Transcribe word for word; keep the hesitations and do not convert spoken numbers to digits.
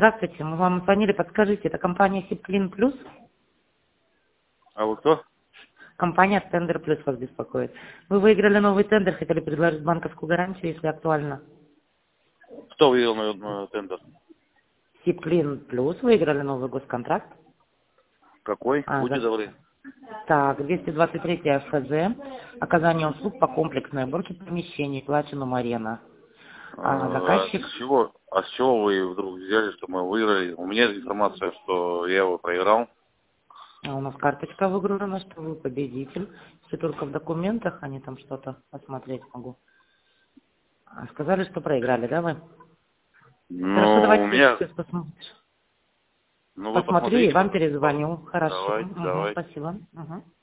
Здравствуйте, мы вам звонили, подскажите, это компания Сибклин Плюс? А вы кто? Компания Тендер Плюс вас беспокоит. Вы выиграли новый тендер, хотели предложить банковскую гарантию, если актуально. Кто выиграл на, на тендер? Сибклин Плюс выиграли новый госконтракт. Какой? А, Будьте за- добры. Так, двести двадцать три эф зэ, оказание услуг по комплексной уборке помещений, Platinum Arena. А, А заказчик, с чего, а с чего вы вдруг взяли, что мы выиграли? У меня есть информация, что я его проиграл. а у нас карточка выгружена, что вы победитель. Все только в документах, а не там что-то посмотреть могу. А, сказали, что проиграли, да, вы? Хорошо, Ну, у давайте меня... сейчас посмотрим. Ну, вы Посмотрю и посмотрите. вам пос- пос- перезвоню. Хорошо. Давайте, Угу, давайте. спасибо. Угу.